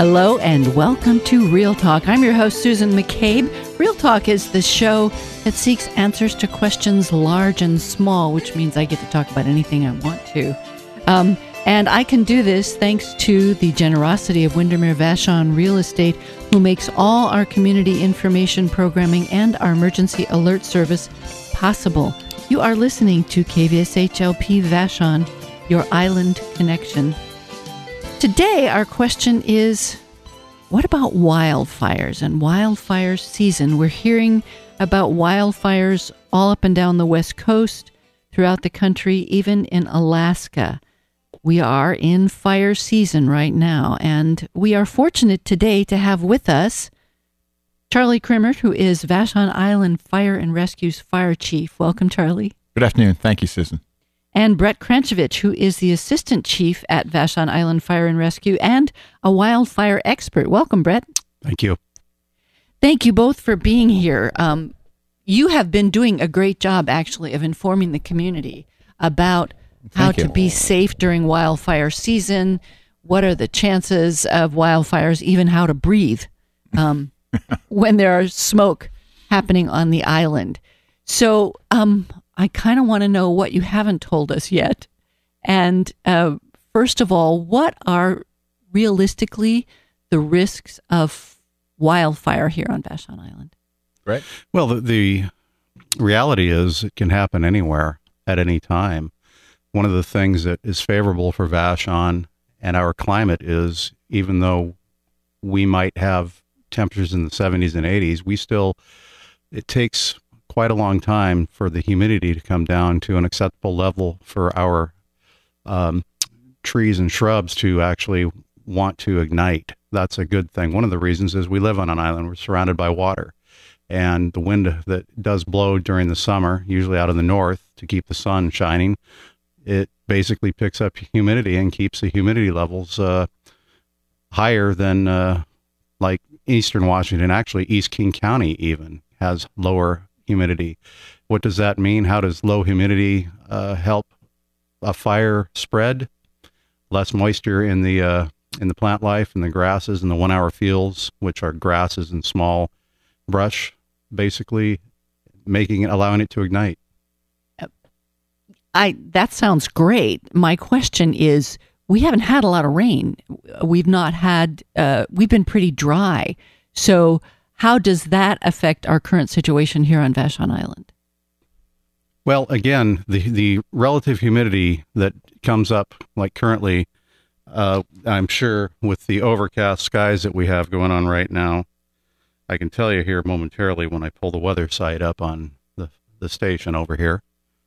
Hello and welcome to Real Talk. I'm your host, Susan McCabe. Real Talk is the show that seeks answers to questions large and small, which means I get to talk about anything I want to. And I can do this thanks to the generosity of Windermere Vashon Real Estate, who makes all our community information programming and our emergency alert service possible. You are listening to KVSH-LP Vashon, your island connection. Today, our question is, what about wildfires and wildfire season? We're hearing about wildfires all up and down the West Coast, throughout the country, even in Alaska. We are in fire season right now, and we are fortunate today to have with us Charlie Crimmert, who is Vashon Island Fire and Rescue's fire chief. Welcome, Charlie. Good afternoon. Thank you, Susan. And Brett Kranchevich, who is the assistant chief at Vashon Island Fire and Rescue and a wildfire expert. Welcome, Brett. Thank you. Thank you both for being here. You have been doing a great job, actually, of informing the community about how to be safe during wildfire season, what are the chances of wildfires, even how to breathe when there are smoke happening on the island. So I kind of want to know what you haven't told us yet. And first of all, what are realistically the risks of wildfire here on Vashon Island? Right. Well, the reality is it can happen anywhere at any time. One of the things that is favorable for Vashon and our climate is, even though we might have temperatures in the 70s and 80s, it takes quite a long time for the humidity to come down to an acceptable level for our trees and shrubs to actually want to ignite. That's a good thing. One of the reasons is we live on an island. We're surrounded by water. And the wind that does blow during the summer, usually out of the north to keep the sun shining, it basically picks up humidity and keeps the humidity levels higher than like eastern Washington. Actually, East King County even has lower humidity. What does that mean? How does low humidity help a fire spread? Less moisture in the plant life and the grasses and the 1 hour fields, which are grasses and small brush, basically allowing it to ignite. That sounds great. My question is, we haven't had a lot of rain. We've been pretty dry. So how does that affect our current situation here on Vashon Island? Well, again, the relative humidity that comes up, like currently, I'm sure with the overcast skies that we have going on right now, I can tell you here momentarily when I pull the weather site up on the station over here.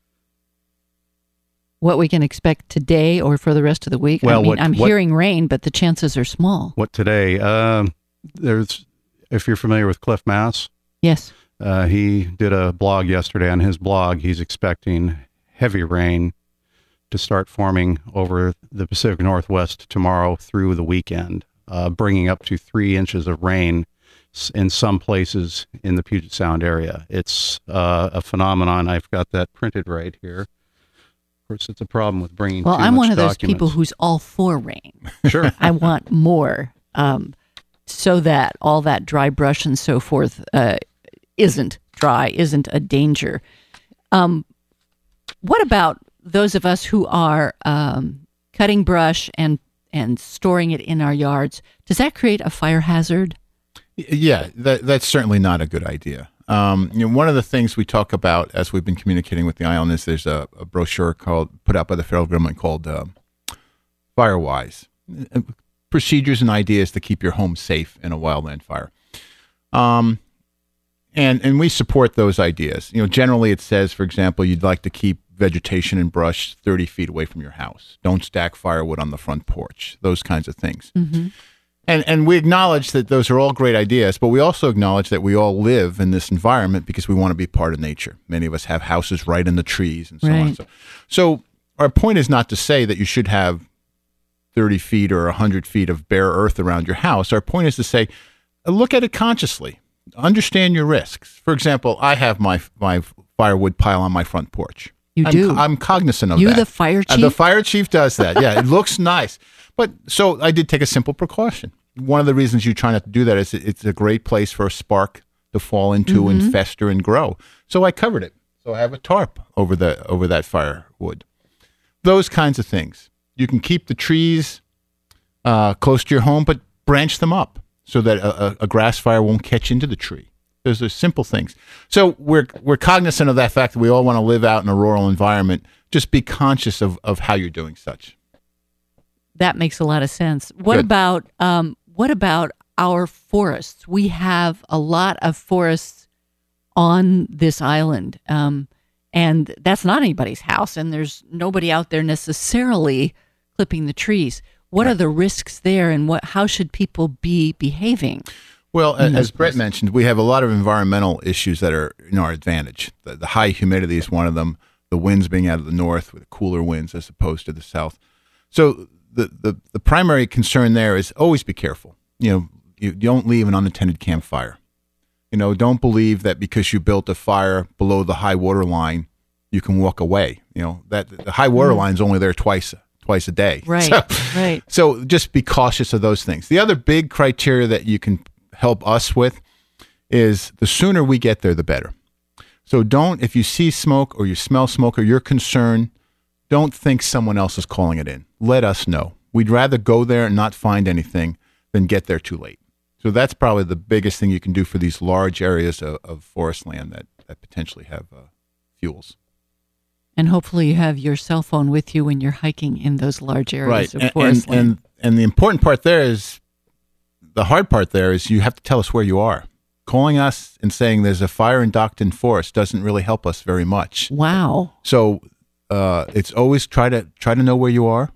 What we can expect today or for the rest of the week? Well, I'm hearing rain, but the chances are small. What today? If you're familiar with Cliff Mass. Yes. He did a blog yesterday. On his blog, he's expecting heavy rain to start forming over the Pacific Northwest tomorrow through the weekend, bringing up to 3 inches of rain in some places in the Puget Sound area. It's a phenomenon. I've got that printed right here. Of course, it's a problem with bringing too much I'm one of those documents. people who's all for rain. Sure. I want more, so that all that dry brush and so forth isn't a danger. What about those of us who are cutting brush and storing it in our yards? Does that create a fire hazard? Yeah, that's certainly not a good idea. One of the things we talk about as we've been communicating with the island is there's a brochure put out by the federal government called Firewise, procedures and ideas to keep your home safe in a wildland fire. And we support those ideas. Generally it says, for example, you'd like to keep vegetation and brush 30 feet away from your house. Don't stack firewood on the front porch. Those kinds of things. Mm-hmm. And we acknowledge that those are all great ideas, but we also acknowledge that we all live in this environment because we want to be part of nature. Many of us have houses right in the trees and so on. So our point is not to say that you should have 30 feet or 100 feet of bare earth around your house. Our point is to say, look at it consciously. Understand your risks. For example, I have my firewood pile on my front porch. I'm cognizant of that. You, the fire chief? The fire chief does that. Yeah, it looks nice. But so I did take a simple precaution. one of the reasons you try not to do that is it's a great place for a spark to fall into and fester and grow. So I covered it. So I have a tarp over that firewood. Those kinds of things. You can keep the trees close to your home, but branch them up so that a grass fire won't catch into the tree. Those are simple things. So we're cognizant of that fact that we all want to live out in a rural environment. Just be conscious of how you're doing such. That makes a lot of sense. What about our forests? We have a lot of forests on this island, and that's not anybody's house, and there's nobody out there necessarily clipping the trees. What are the risks there, and how should people be behaving? Well, as Brett mentioned, we have a lot of environmental issues that are in our advantage. The high humidity is one of them, the winds being out of the north with cooler winds as opposed to the south. So the primary concern there is always be careful. You don't leave an unattended campfire. Don't believe that because you built a fire below the high water line, you can walk away. That the high water line is only there twice a day. Right, right. So just be cautious of those things. The other big criteria that you can help us with is the sooner we get there, the better. So if you see smoke or you smell smoke or you're concerned, don't think someone else is calling it in. Let us know. We'd rather go there and not find anything than get there too late. So that's probably the biggest thing you can do for these large areas of forest land that potentially have fuels. And hopefully you have your cell phone with you when you're hiking in those large areas of forest land. And the important part there is, the hard part there is you have to tell us where you are. Calling us and saying there's a fire in Docton Forest doesn't really help us very much. Wow. So it's always try to know where you are.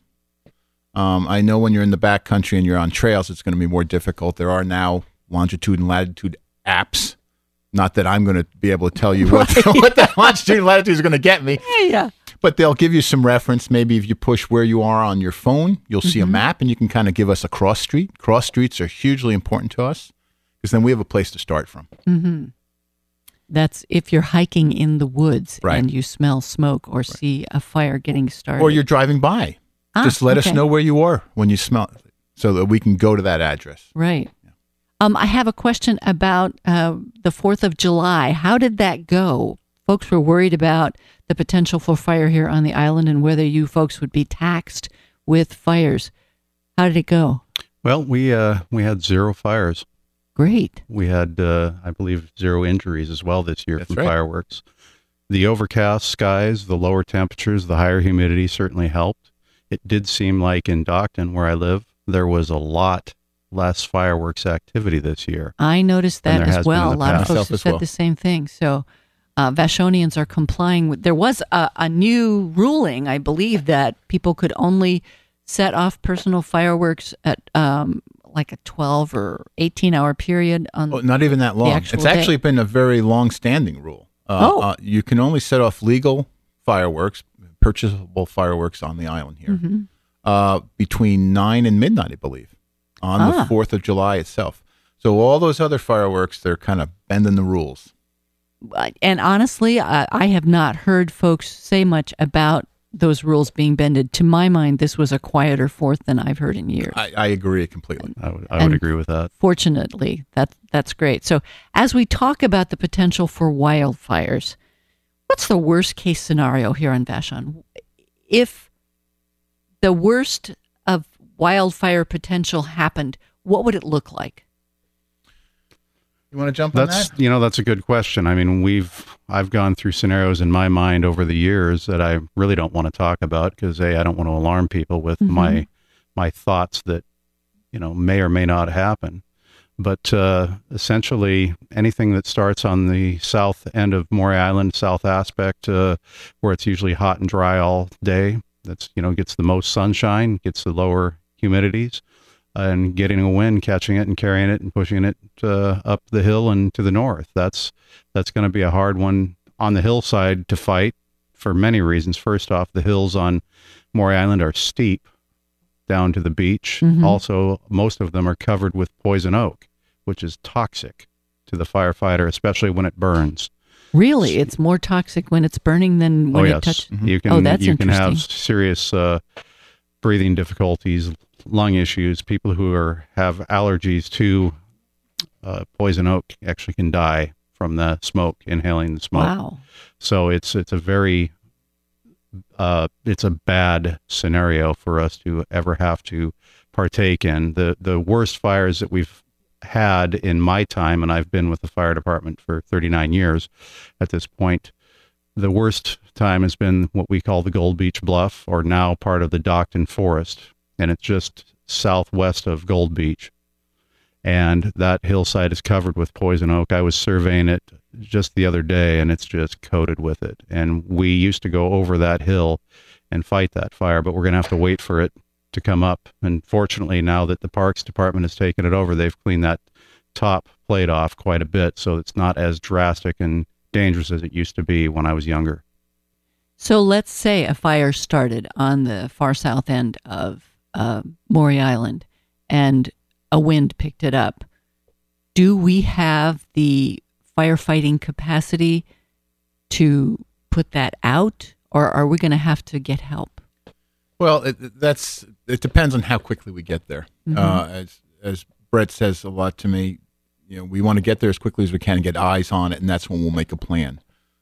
I know when you're in the backcountry and you're on trails, it's going to be more difficult. There are now longitude and latitude apps. Not that I'm going to be able to tell you what that longitude and latitude is going to get me. Yeah. But they'll give you some reference. Maybe if you push where you are on your phone, you'll see a map and you can kind of give us a cross street. Cross streets are hugely important to us because then we have a place to start from. Mm-hmm. That's if you're hiking in the woods and you smell smoke or see a fire getting started. Or you're driving by. Just let us know where you are when you smell it so that we can go to that address. Right. I have a question about the 4th of July. How did that go? Folks were worried about the potential for fire here on the island and whether you folks would be taxed with fires. How did it go? Well, we had 0 fires. Great. We had, I believe, 0 injuries as well this year from fireworks. The overcast skies, the lower temperatures, the higher humidity certainly helped. It did seem like in Docton, where I live, there was a lot less fireworks activity this year. I noticed that as well. A lot of folks have said the same thing. So Vashonians are complying with. There was a new ruling, I believe, that people could only set off personal fireworks at like a 12 or 18-hour period. Not even that long. It's actually been a very long-standing rule. You can only set off legal fireworks, purchasable fireworks on the island here between 9 and midnight, I believe, on the 4th of July itself. So all those other fireworks, they're kind of bending the rules. And honestly, I have not heard folks say much about those rules being bended. To my mind, this was a quieter 4th than I've heard in years. I agree completely. I would agree with that. Fortunately, that's great. So as we talk about the potential for wildfires, what's the worst case scenario here on Vashon? If the worst of wildfire potential happened, what would it look like? You want to jump on that? That's a good question. I mean, I've gone through scenarios in my mind over the years that I really don't want to talk about because I don't want to alarm people with my thoughts that, may or may not happen. But essentially, anything that starts on the south end of Maury Island, south aspect, where it's usually hot and dry all day, that's gets the most sunshine, gets the lower humidities, and getting a wind, catching it and carrying it and pushing it up the hill and to the north. That's going to be a hard one on the hillside to fight for many reasons. First off, the hills on Maury Island are steep down to the beach. Also, most of them are covered with poison oak, which is toxic to the firefighter, especially when it burns. Really? It's more toxic when it's burning than when it touches? You can have serious breathing difficulties, lung issues, people who have allergies to poison oak actually can die from the smoke, inhaling the smoke. Wow. So it's a very it's a bad scenario for us to ever have to partake in. The worst fires that we've had in my time, and I've been with the fire department for 39 years at this point, the worst time has been what we call the Gold Beach Bluff, or now part of the Docton Forest, and it's just southwest of Gold Beach. And that hillside is covered with poison oak. I was surveying it just the other day, and it's just coated with it. And we used to go over that hill and fight that fire, but we're going to have to wait for it to come up. And fortunately, now that the Parks Department has taken it over, they've cleaned that top plate off quite a bit, so it's not as drastic and dangerous as it used to be when I was younger. So let's say a fire started on the far south end of Maury Island, and a wind picked it up. Do we have the firefighting capacity to put that out, or are we going to have to get help? Well, it depends on how quickly we get there. Mm-hmm. As Brett says a lot to me, we want to get there as quickly as we can and get eyes on it, and that's when we'll make a plan.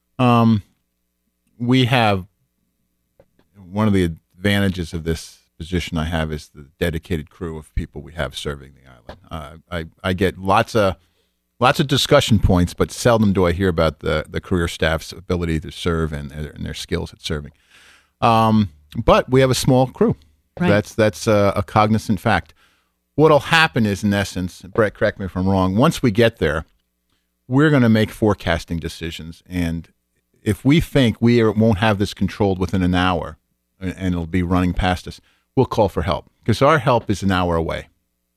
We have one of the advantages of this position I have is the dedicated crew of people we have serving the island. I get lots of discussion points, but seldom do I hear about the career staff's ability to serve and their skills at serving. But we have a small crew. Right. That's a cognizant fact. What'll happen is, in essence, Brett, correct me if I'm wrong, once we get there, we're going to make forecasting decisions. And if we think we won't have this controlled within an hour and it'll be running past us, we'll call for help, because our help is an hour away.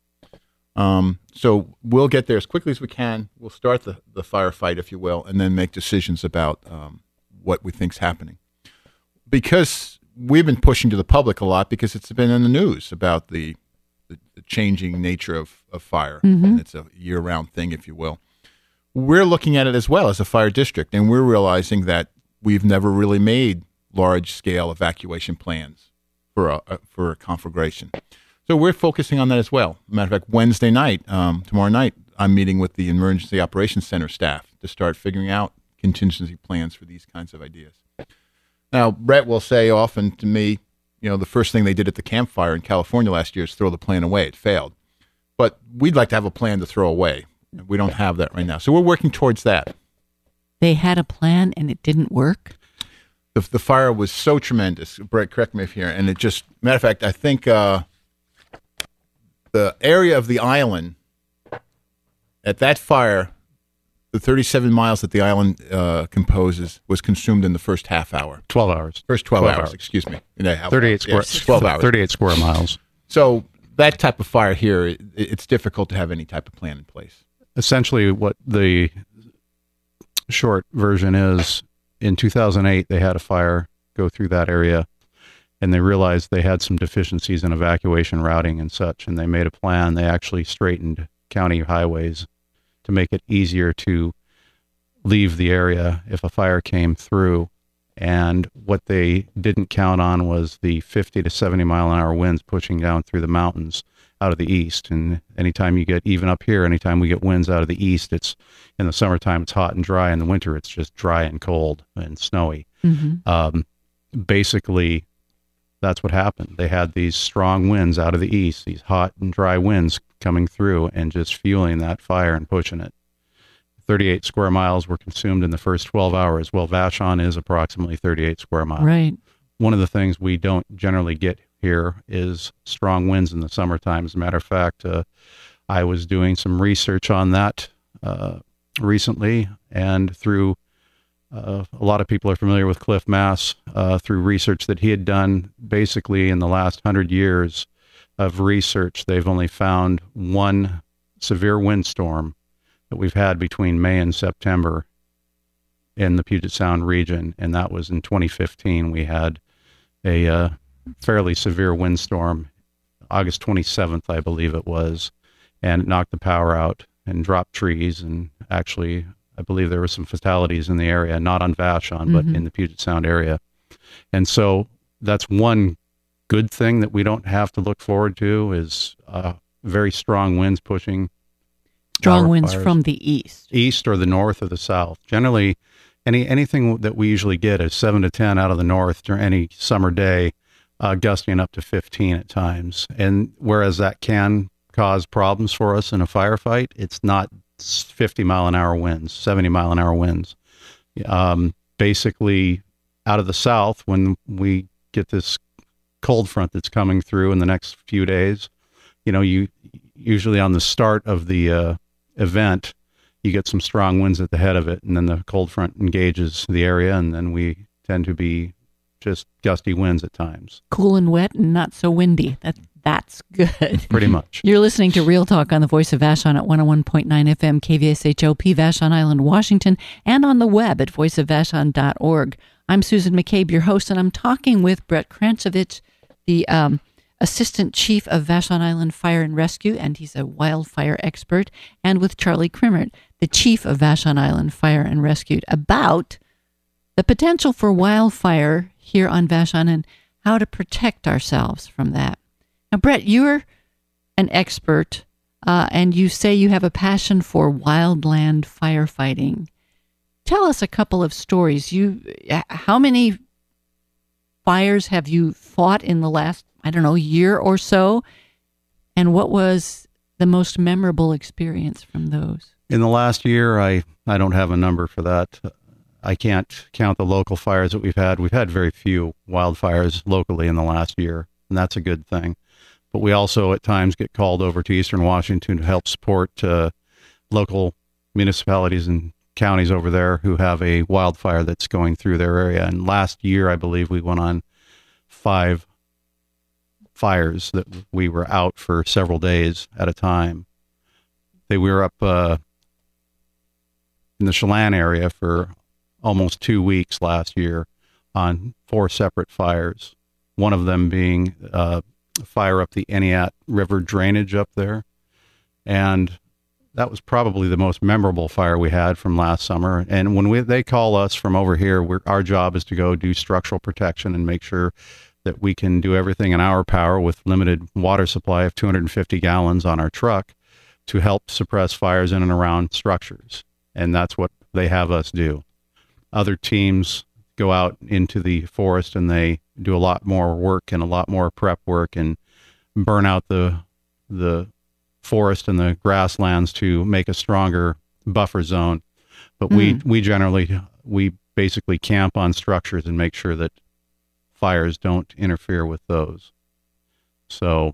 So we'll get there as quickly as we can. We'll start the firefight, if you will, and then make decisions about what we think's happening. Because we've been pushing to the public a lot, because it's been in the news about the changing nature of fire, mm-hmm. and it's a year-round thing, if you will. We're looking at it as well as a fire district, and we're realizing that we've never really made large-scale evacuation plans for a conflagration. So we're focusing on that as well. Matter of fact, Wednesday night, tomorrow night, I'm meeting with the Emergency Operations Center staff to start figuring out contingency plans for these kinds of ideas. Now, Brett will say often to me, the first thing they did at the campfire in California last year is throw the plan away. It failed. But we'd like to have a plan to throw away. We don't have that right now. So we're working towards that. They had a plan and it didn't work? The fire was so tremendous. Brett, correct me if here. And it just, matter of fact, I think the area of the island at that fire, the 37 miles that the island composes, was consumed in the first half hour. 12 hours. First 12 hours, excuse me. 38 square, yes, 12 hours. 38 square miles. So that type of fire here, it's difficult to have any type of plan in place. Essentially, what the short version is, in 2008, they had a fire go through that area, and they realized they had some deficiencies in evacuation routing and such, and they made a plan. They actually straightened county highways to make it easier to leave the area if a fire came through. And what they didn't count on was the 50 to 70 mile an hour winds pushing down through the mountains out of the east. And anytime you get, even up here, anytime we get winds out of the east, it's in the summertime, it's hot and dry. In the winter, it's just dry and cold and snowy. Mm-hmm. Basically, that's what happened. They had these strong winds out of the east, these hot and dry winds coming through and just fueling that fire and pushing it. 38 square miles were consumed in the first 12 hours. Well, Vashon is approximately 38 square miles. Right. One of the things we don't generally get here is strong winds in the summertime. As a matter of fact, I was doing some research on that recently, and through a lot of people are familiar with Cliff Mass, through research that he had done basically in the last 100 years of research, they've only found one severe windstorm that we've had between May and September in the Puget Sound region, and that was in 2015. We had a fairly severe windstorm, August 27th, I believe it was, and it knocked the power out and dropped trees, and actually, I believe there were some fatalities in the area, not on Vashon, but in the Puget Sound area. And so that's one good thing that we don't have to look forward to is very strong winds pushing. Strong winds fires. from the east Or the north or the south. Generally, anything that we usually get is 7 to 10 out of the north during any summer day, gusting up to 15 at times. And whereas that can cause problems for us in a firefight, it's not 50-mile-an-hour winds, 70-mile-an-hour winds. Basically, out of the south, when we get this cold front that's coming through in the next few days, you usually on the start of the event, you get some strong winds at the head of it, and then the cold front engages the area, and then we tend to be just gusty winds at times. Cool and wet and not so windy. That's good. Pretty much. You're listening to Real Talk on the Voice of Vashon at 101.9 FM KVSHOP, Vashon Island, Washington, and on the web at voiceofvashon.org. I'm Susan McCabe, your host, and I'm talking with Brett Kranchevich, the Assistant Chief of Vashon Island Fire and Rescue, and he's a wildfire expert, and with Charlie Crimmert, the Chief of Vashon Island Fire and Rescue, about the potential for wildfire here on Vashon and how to protect ourselves from that. Now, Brett, you're an expert, and you say you have a passion for wildland firefighting. Tell us a couple of stories. How many fires have you fought in the last, year or so? And what was the most memorable experience from those? In the last year, I don't have a number for that. I can't count the local fires that we've had. We've had very few wildfires locally in the last year, and that's a good thing. But we also at times get called over to Eastern Washington to help support local municipalities and counties over there who have a wildfire that's going through their area. And last year, I believe we went on 5 fires that we were out for several days at a time. We were up in the Chelan area for almost 2 weeks last year on 4 separate fires. One of them being fire up the Eniat River drainage up there. And that was probably the most memorable fire we had from last summer. And when they call us from over here, our job is to go do structural protection and make sure that we can do everything in our power with limited water supply of 250 gallons on our truck to help suppress fires in and around structures. And that's what they have us do. Other teams go out into the forest and they do a lot more work and a lot more prep work and burn out the forest and the grasslands to make a stronger buffer zone. But we basically camp on structures and make sure that fires don't interfere with those. So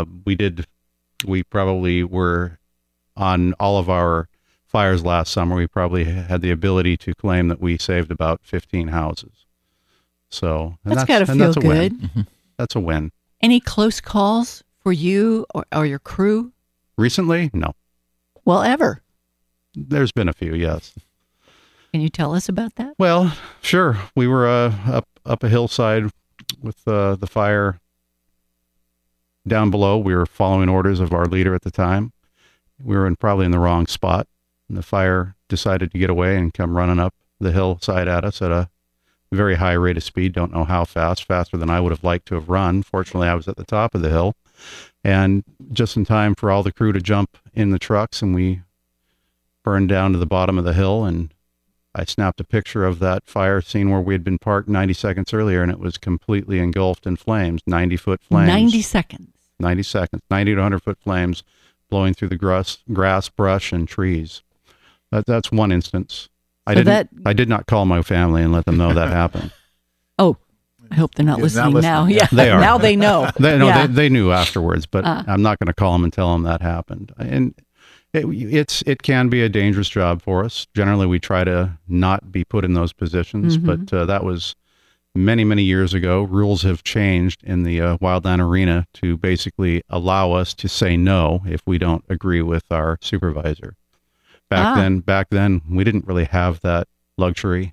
we probably were on all of our fires last summer. We probably had the ability to claim that we saved about 15 houses. So that's got to feel good. Win. Mm-hmm. That's a win. Any close calls for you or your crew? Recently? No. Well, ever? There's been a few, yes. Can you tell us about that? Well, sure. We were up a hillside with the fire down below. We were following orders of our leader at the time. We were probably in the wrong spot, and the fire decided to get away and come running up the hillside at us at a very high rate of speed. Don't know how fast, faster than I would have liked to have run. Fortunately, I was at the top of the hill and just in time for all the crew to jump in the trucks, and we burned down to the bottom of the hill. And I snapped a picture of that fire scene where we had been parked 90 seconds earlier, and it was completely engulfed in flames, 90-foot flames. 90 seconds. 90 seconds, 90 to 100-foot flames blowing through the grass, brush, and trees. That's one instance. I did not call my family and let them know that happened. Oh, I hope they're not listening now. Yeah, they are. Now they know. They knew afterwards, but I'm not going to call them and tell them that happened. And it can be a dangerous job for us. Generally, we try to not be put in those positions, but that was many, many years ago. Rules have changed in the wildland arena to basically allow us to say no if we don't agree with our supervisor. Back then, we didn't really have that luxury.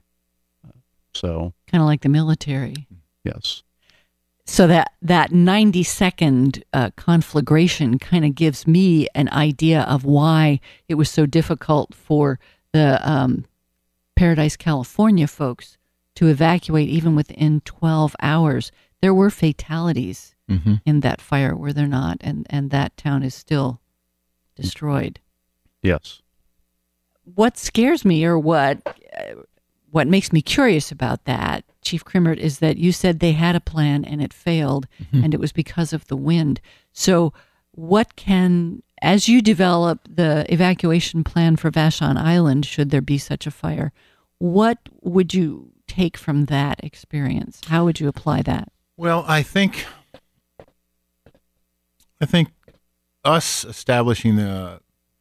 So kind of like the military. Yes. So that 90-second conflagration kind of gives me an idea of why it was so difficult for the Paradise, California folks to evacuate even within 12 hours, there were fatalities Mm-hmm. in that fire, were there not? And that town is still destroyed. Yes. What scares me, or what makes me curious about that, Chief Crimmert, is that you said they had a plan and it failed, and it was because of the wind. So as you develop the evacuation plan for Vashon Island, should there be such a fire, what would you take from that experience? How would you apply that? Well, I think us establishing how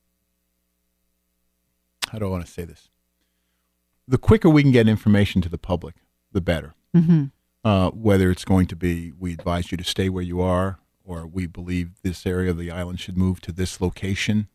do I want to say this? The quicker we can get information to the public, the better. Mm-hmm. Whether it's going to be, we advise you to stay where you are, or we believe this area of the island should move to this location.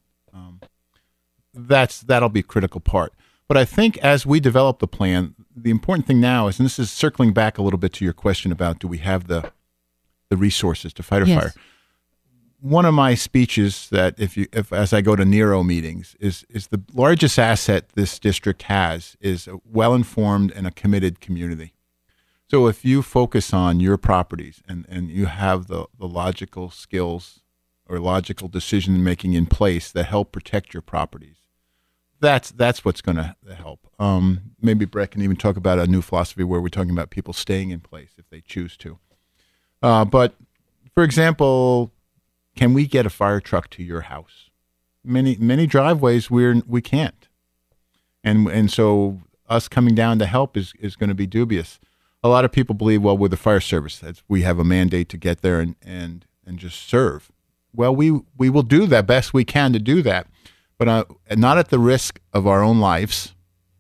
That'll be a critical part. But I think as we develop the plan, the important thing now is, and this is circling back a little bit to your question about, do we have the resources to fight a fire? One of my speeches that if as I go to NERO meetings is the largest asset this district has is a well-informed and a committed community. So if you focus on your properties and you have the logical skills or logical decision-making in place that help protect your properties, that's what's going to help. Maybe Brett can even talk about a new philosophy where we're talking about people staying in place if they choose to. But, for example, can we get a fire truck to your house? Many driveways we can't, and so us coming down to help is going to be dubious. A lot of people believe, well, we're the fire service, we have a mandate to get there and just serve. Well, we will do the best we can to do that, but not at the risk of our own lives,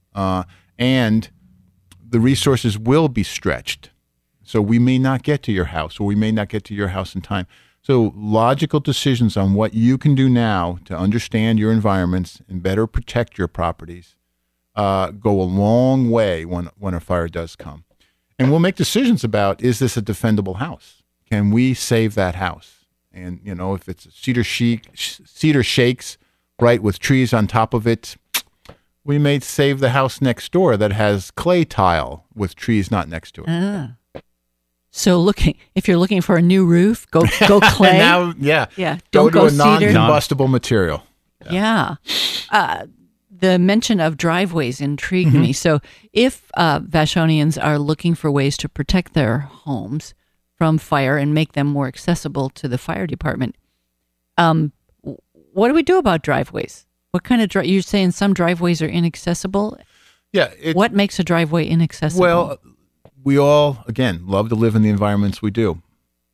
and the resources will be stretched. So we may not get to your house, or we may not get to your house in time. So logical decisions on what you can do now to understand your environments and better protect your properties go a long way when a fire does come. And we'll make decisions about, is this a defendable house? Can we save that house? And, if it's a cedar shakes, right, with trees on top of it, we may save the house next door that has clay tile with trees not next to it. So if you're looking for a new roof, go clay. Don't go to a cedar. non-combustible material. Yeah. The mention of driveways intrigued me. So if Vashonians are looking for ways to protect their homes from fire and make them more accessible to the fire department, what do we do about driveways? What kind of you're saying some driveways are inaccessible? Yeah. What makes a driveway inaccessible? Well, we all, again, love to live in the environments we do.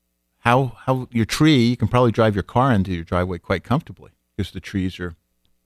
How your tree, you can probably drive your car into your driveway quite comfortably because the trees are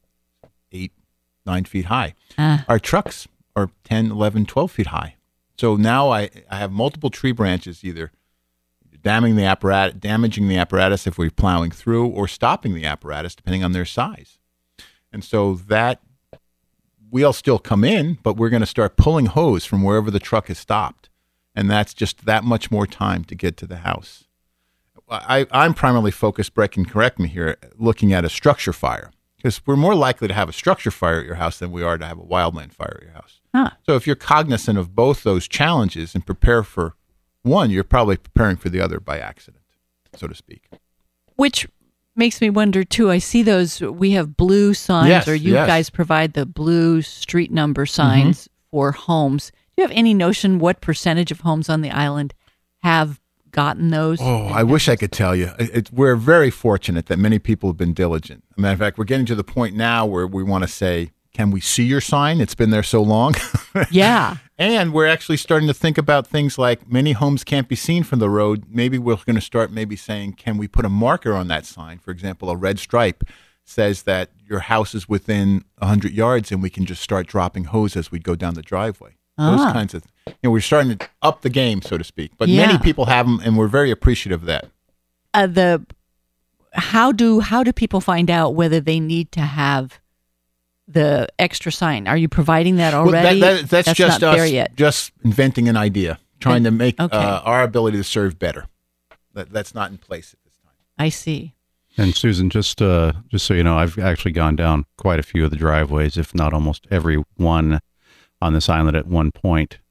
8-9 feet high. Our trucks are 10, 11, 12 feet high. So now I have multiple tree branches either damaging the apparatus if we're plowing through, or stopping the apparatus depending on their size. And so that we'll still come in, but we're going to start pulling hose from wherever the truck has stopped. And that's just that much more time to get to the house. I'm primarily focused, Brett can correct me here, looking at a structure fire, because we're more likely to have a structure fire at your house than we are to have a wildland fire at your house. So if you're cognizant of both those challenges and prepare for one, you're probably preparing for the other by accident, so to speak. Which makes me wonder, too, I see we have blue signs, or you guys provide the blue street number signs for homes. Do you have any notion what percentage of homes on the island have gotten those? Oh, I wish I could tell you. We're very fortunate that many people have been diligent. As a matter of fact, we're getting to the point now where we want to say, can we see your sign? It's been there so long. Yeah. And we're actually starting to think about things like many homes can't be seen from the road. Maybe we're going to start saying, can we put a marker on that sign? For example, a red stripe says that your house is within 100 yards, and we can just start dropping hose as we go down the driveway. Those kinds of, we're starting to up the game, so to speak. But many people have them, and we're very appreciative of that. How do people find out whether they need to have the extra sign? Are you providing that already? Well, that's just not us there yet. Just inventing an idea, trying to make our ability to serve better. That's not in place at this time. I see. And Susan, just so you know, I've actually gone down quite a few of the driveways, if not almost every one on this island at one point.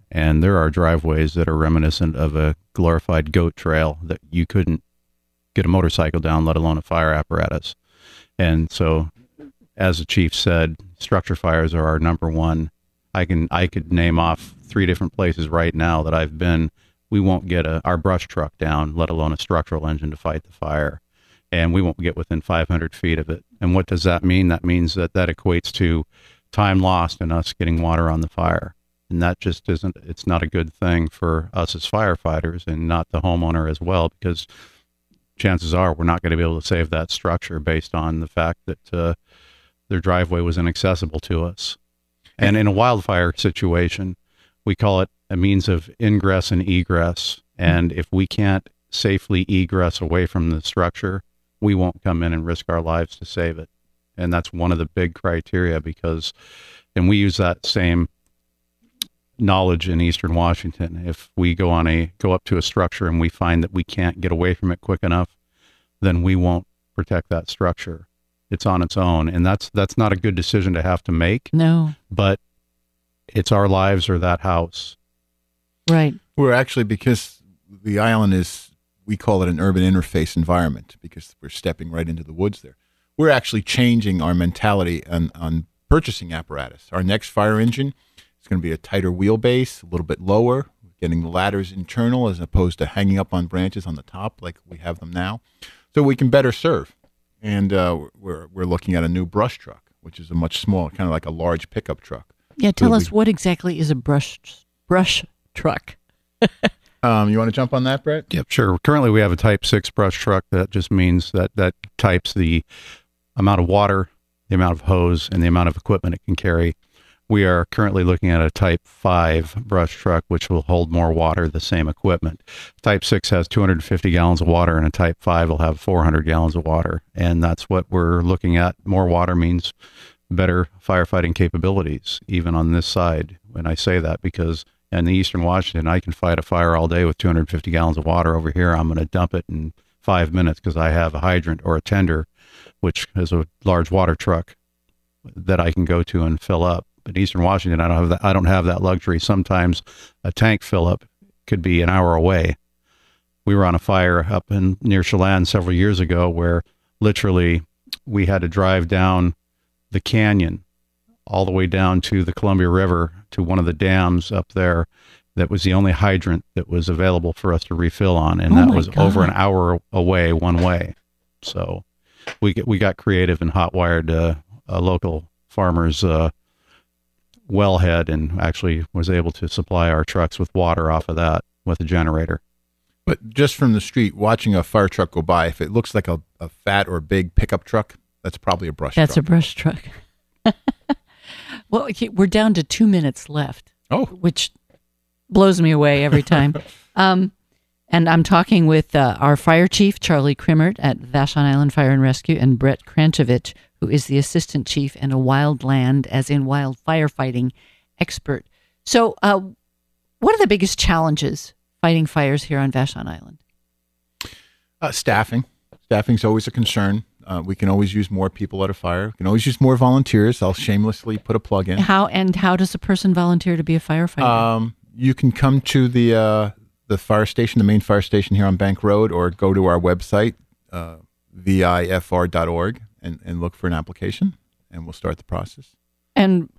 And there are driveways that are reminiscent of a glorified goat trail that you couldn't get a motorcycle down, let alone a fire apparatus. And so, as the chief said, structure fires are our number one. I could name off 3 different places right now that I've been. We won't get our brush truck down, let alone a structural engine to fight the fire. And we won't get within 500 feet of it. And what does that mean? That means that equates to time lost and us getting water on the fire. And that just it's not a good thing for us as firefighters and not the homeowner as well, because chances are we're not going to be able to save that structure based on the fact that their driveway was inaccessible to us. And in a wildfire situation, we call it a means of ingress and egress. And if we can't safely egress away from the structure, we won't come in and risk our lives to save it. And that's one of the big criteria and we use that same knowledge in Eastern Washington. If we go up to a structure and we find that we can't get away from it quick enough, then we won't protect that structure. It's on its own. And that's not a good decision to have to make. No. But it's our lives or that house. Right. We're actually, because the island we call it an urban interface environment because we're stepping right into the woods there. We're actually changing our mentality on purchasing apparatus. Our next fire engine is going to be a tighter wheelbase, a little bit lower, getting the ladders internal as opposed to hanging up on branches on the top like we have them now, so we can better serve. And we're looking at a new brush truck, which is a much smaller, kind of like a large pickup truck. Yeah, tell us what exactly is a brush truck. You want to jump on that, Brett? Yep, sure. Currently, we have a Type 6 brush truck. That just means that types the amount of water, the amount of hose, and the amount of equipment it can carry. We are currently looking at a Type 5 brush truck, which will hold more water, the same equipment. Type 6 has 250 gallons of water, and a Type 5 will have 400 gallons of water. And that's what we're looking at. More water means better firefighting capabilities, even on this side. When I say that, because in the Eastern Washington, I can fight a fire all day with 250 gallons of water. Over here, I'm going to dump it in 5 minutes because I have a hydrant or a tender, which is a large water truck that I can go to and fill up. But Eastern Washington, I don't have that luxury. Sometimes a tank fill up could be an hour away. We were on a fire up near Chelan several years ago where literally we had to drive down the canyon all the way down to the Columbia River to one of the dams up there. That was the only hydrant that was available for us to refill on, and that was over an hour away one way. So we got creative and hot-wired a local farmer's wellhead and actually was able to supply our trucks with water off of that with a generator. But just from the street, watching a fire truck go by, if it looks like a fat or big pickup truck, that's probably a brush truck. That's a brush truck. Well, we're down to 2 minutes left. Oh. Which blows me away every time. And I'm talking with our fire chief, Charlie Crimmert at Vashon Island Fire and Rescue, and Brett Kranchevich, who is the assistant chief and a wildland, as in wild firefighting expert. So what are the biggest challenges fighting fires here on Vashon Island? Staffing. Staffing's always a concern. We can always use more people at a fire. We can always use more volunteers. I'll shamelessly put a plug in. How does a person volunteer to be a firefighter? You can come to the fire station, the main fire station here on Bank Road, or go to our website, vifr.org, and look for an application, and we'll start the process. And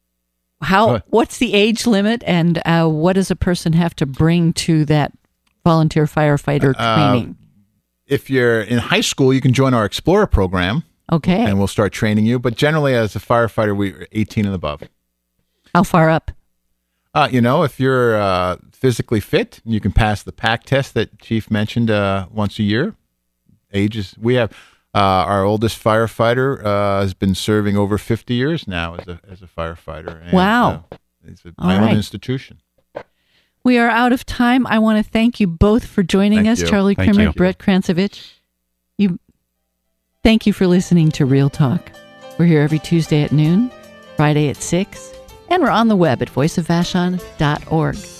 what's the age limit, and what does a person have to bring to that volunteer firefighter training? If you're in high school, you can join our Explorer program. Okay. And we'll start training you. But generally, as a firefighter, we're 18 and above. How far up? If you're physically fit, you can pass the PAC test that Chief mentioned once a year. We have our oldest firefighter has been serving over 50 years now as a firefighter. And, wow. It's an island institution. We are out of time. I want to thank you both for joining us, Charlie Crimmert, Brett Kranchevich. Thank you for listening to Real Talk. We're here every Tuesday at noon, Friday at 6, and we're on the web at voiceofvashon.org.